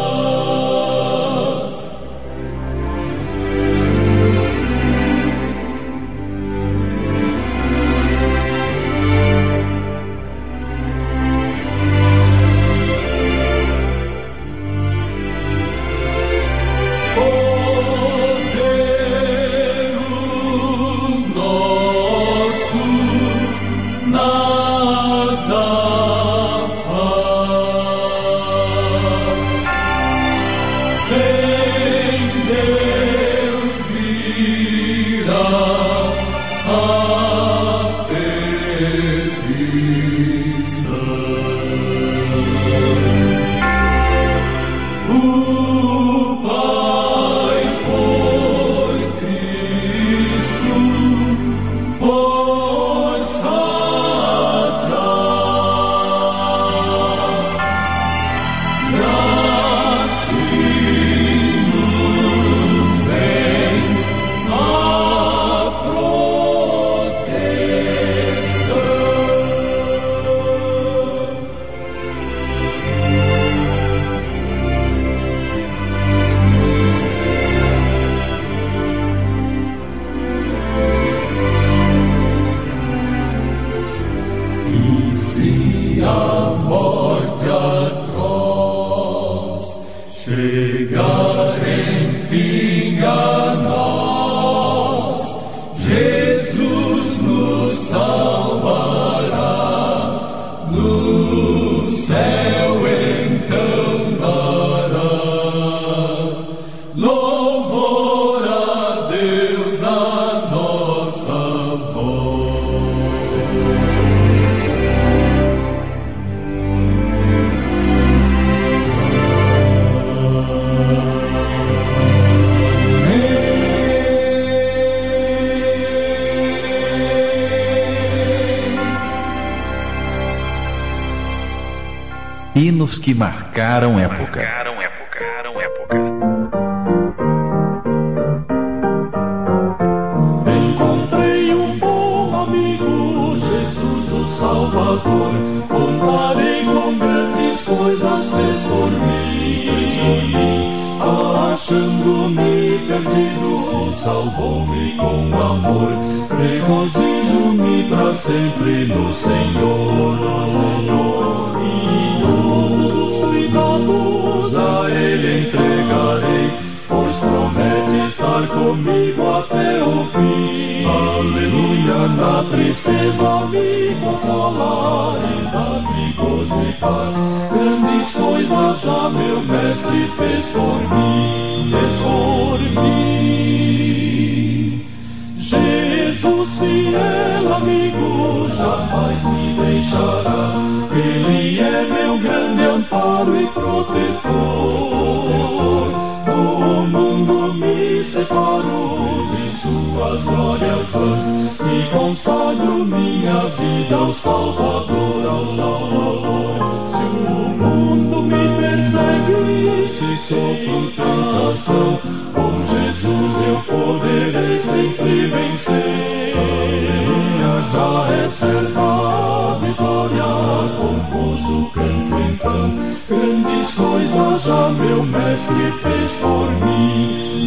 S10: Hinos que marcaram época.
S9: Encontrei um bom amigo, Jesus o Salvador. Contarei com grandes coisas fez por mim. Achando-me perdido, salvou-me com amor. Regozijo-me para sempre no Senhor. Todos os cuidados a Ele entregarei, pois promete estar comigo até o fim. Aleluia, na tristeza me consolar e dar-me gozo e paz. Grandes coisas já meu mestre fez por mim, Jesus, fiel amigo, jamais me deixará. Ele é meu grande amparo e protetor. Do mundo me separo de suas glórias vãs e consagro minha vida ao Salvador, Se o mundo me persegue, se sofro tentação, com Jesus eu poderei sempre vencer. Aleluia, já é certa a vitória, com gozo canto então. Grandes coisas já meu mestre fez por mim,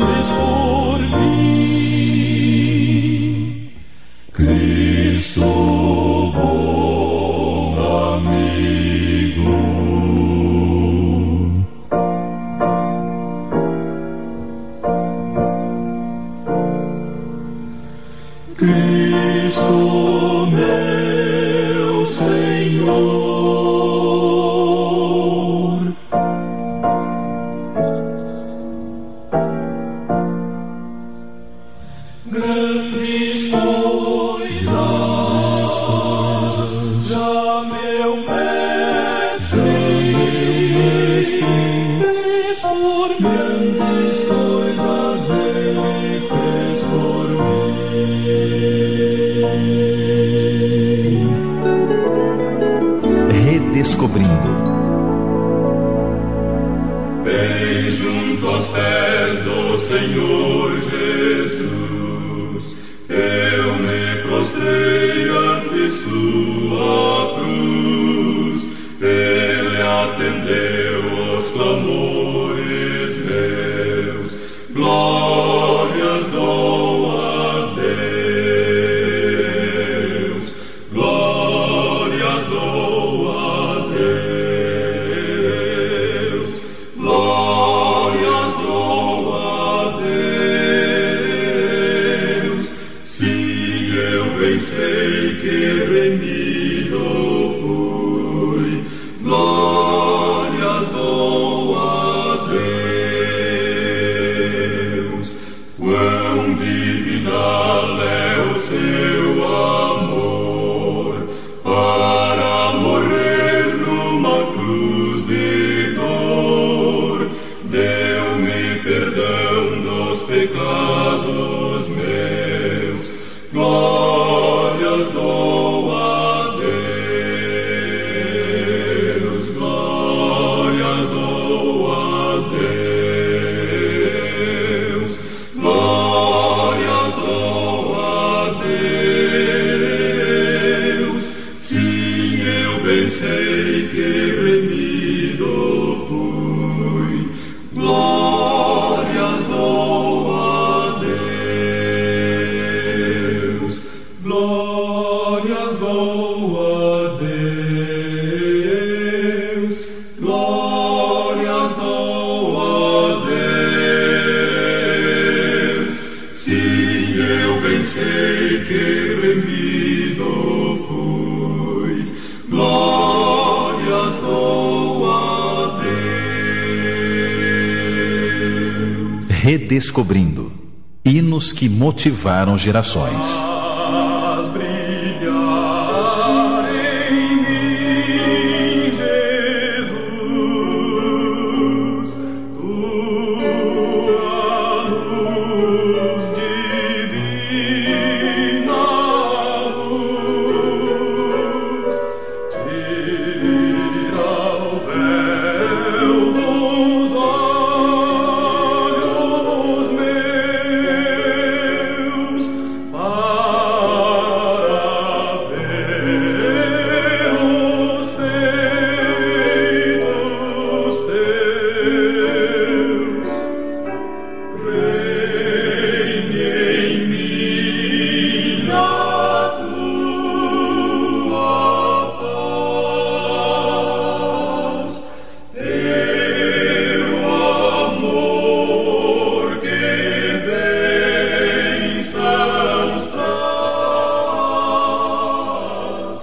S9: Cristo, bom amigo. Cristo, meu Senhor. Grandes coisas já meu mestre fez por mim. Grandes coisas.
S5: 'Cause ele fez por mim.
S9: atendeu os clamores meus. Glórias dou a Deus, glórias dou a Deus, glórias dou a Deus. Sim, eu bem sei que remido fui. Glórias dou a Deus. Quão divinal é o seu amor para morrer numa cruz de dor. Deu-me perdão dos pecados meus. Glórias dou a Deus, glórias dou a Deus, glórias dou a Deus. Sim, eu bem sei que remido fui. Glórias dou a Deus, glórias dou a Deus, glórias dou a Deus. Sim, eu bem sei que remido fui. Glórias dou a Deus.
S10: Redescobrindo hinos que motivaram gerações.
S9: Faz brilhar em mim, Jesus, tua luz divina luz. Tira o véu dos olhos meus para ver os feitos teus. Reine em mim a tua paz, teu amor que bênçãos traz.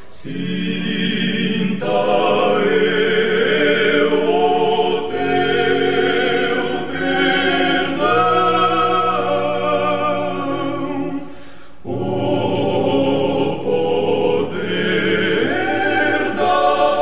S9: Sinta eu o teu perdão, o poder da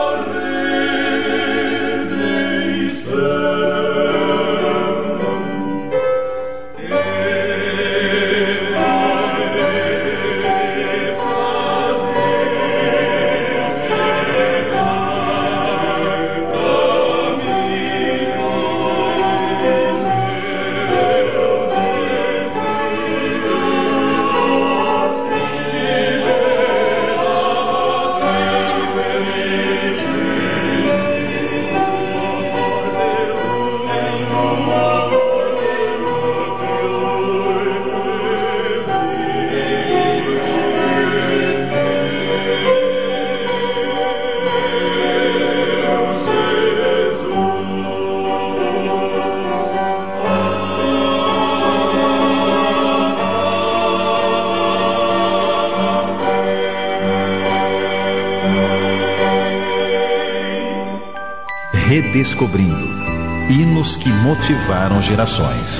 S10: Redescobrindo hinos que motivaram gerações.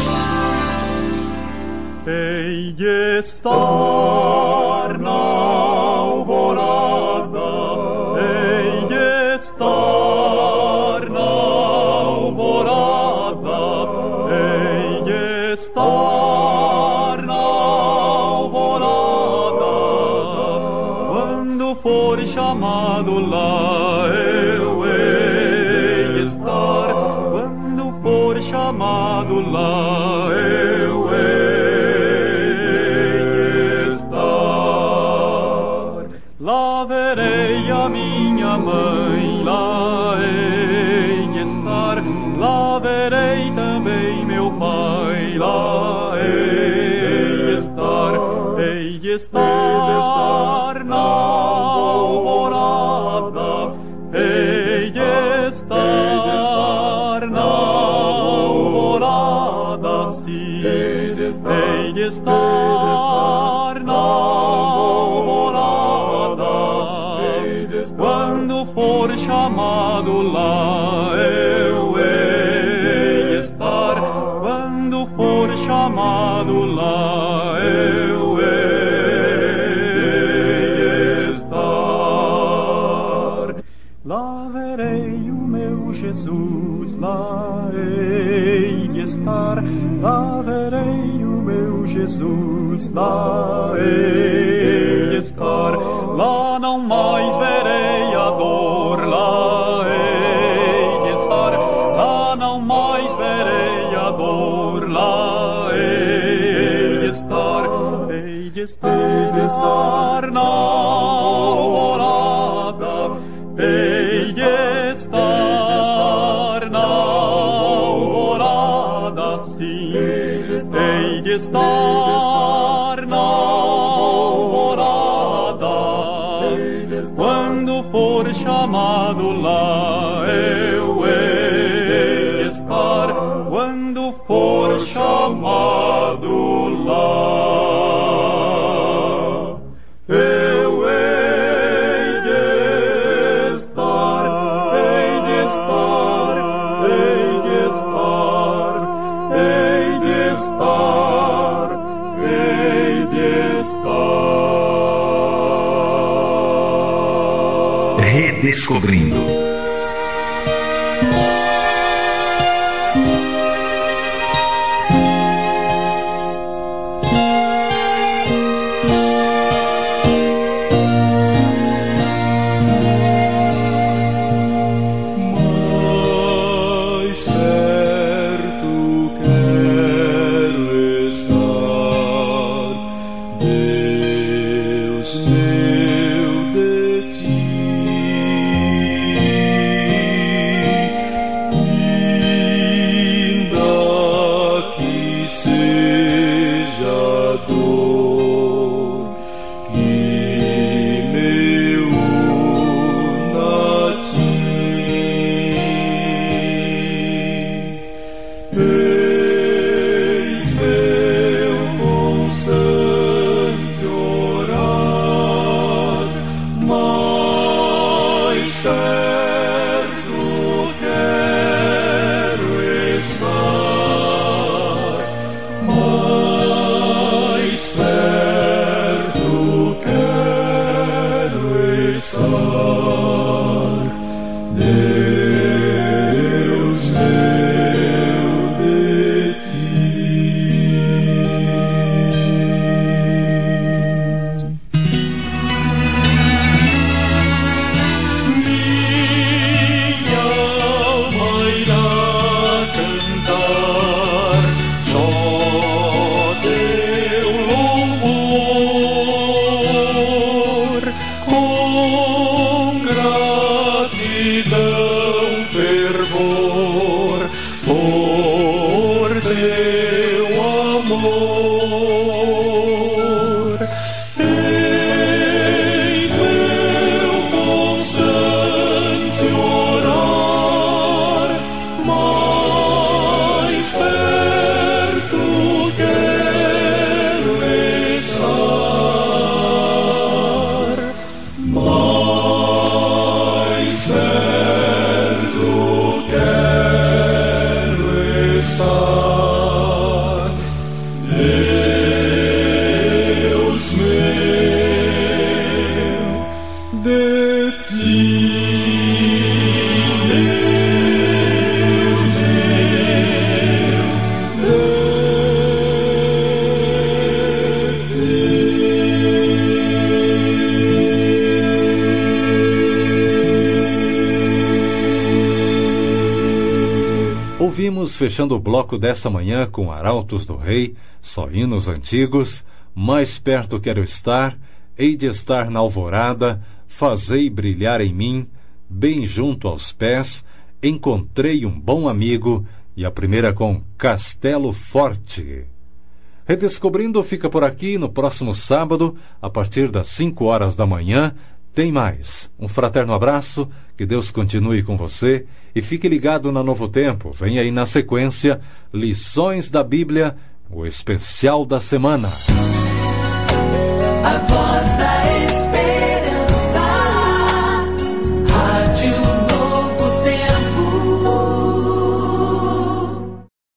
S9: Hei de estar na alvorada, hei de estar na alvorada, hei de estar na alvorada. Quando for chamado lá, eu hei de estar. Quando for chamado lá, eu hei de estar. Lá verei a minha mãe, lá verei também meu Pai, lá hei de estar na alvorada, hei de estar na alvorada, sim, hei de estar na alvorada, quando for chamado lá eu hei de estar, quando for chamado lá eu hei de estar. Lá verei o meu Jesus, lá hei de estar, lá verei o meu Jesus, lá hei de estar, lá não mais verei a dor, lá hei de estar, lá não mais verei a dor, lá hei de estar, hei de estar na alvorada, hei de estar na alvorada, sim, hei de estar na alvorada, quando for chamado lá eu hei de estar, quando for chamado lá eu hei de estar, hei de estar, hei de estar, hei de estar, hei de estar.
S10: Redescobrindo.
S1: Ouvimos, fechando o bloco dessa manhã com Arautos do Rei, Só Hinos Antigos, Mais Perto Quero Estar, Hei de Estar na Alvorada, Fazei Brilhar em Mim, Bem Junto aos Pés, Encontrei um Bom Amigo, e a primeira com Castelo Forte. Redescobrindo fica por aqui. No próximo sábado, a partir das 5 horas da manhã, tem mais. Um fraterno abraço, que Deus continue com você e fique ligado na Novo Tempo. Vem aí na sequência, Lições da Bíblia, o especial da semana.
S7: A voz da